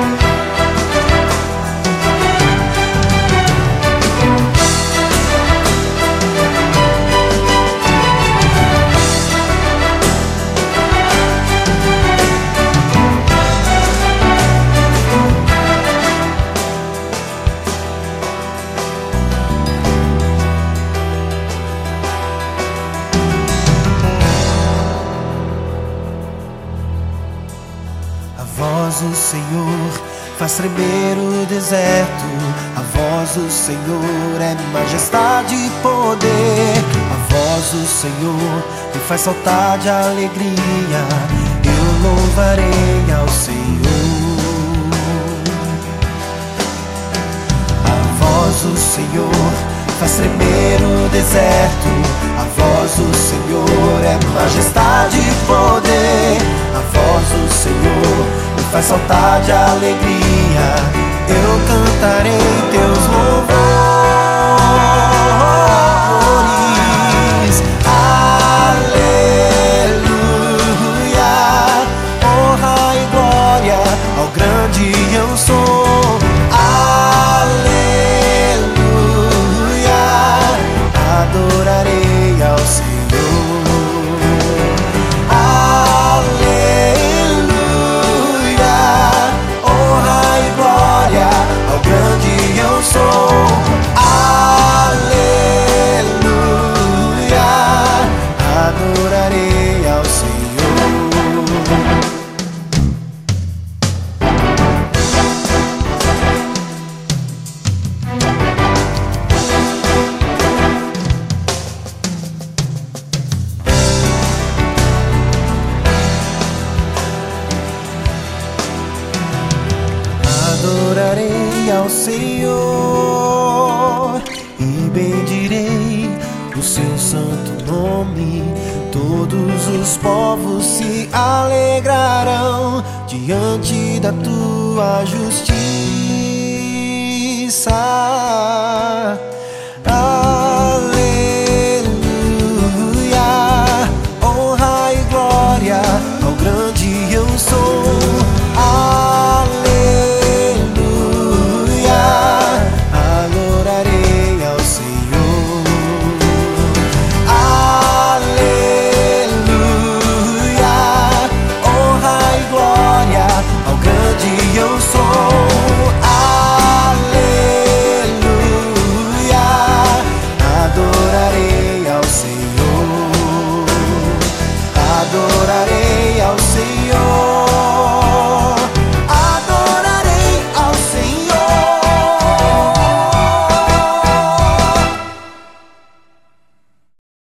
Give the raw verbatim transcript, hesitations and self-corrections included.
A voz do Senhor faz tremer o deserto. A voz do Senhor é majestade e poder. A voz do Senhor me faz saltar de alegria. Eu louvarei ao Senhor. A voz do Senhor faz tremer o deserto. A voz do Senhor é majestade e poder. A voz do Senhor me faz saltar de alegria. Eu cantarei teus louvores. Aleluia. Honra e glória ao grande eu sou. Aleluia. Adorarei ao Senhor. Adorarei ao Senhor. Adorarei ao Senhor e bendirei o seu santo nome. Todos os povos se alegrarão diante da tua justiça. Aleluia. Honra e glória ao grande eu sou. Aleluia. Adorarei ao Senhor. Aleluia. Honra e glória ao grande eu sou. Aleluia. Adorarei ao Senhor. Adorarei.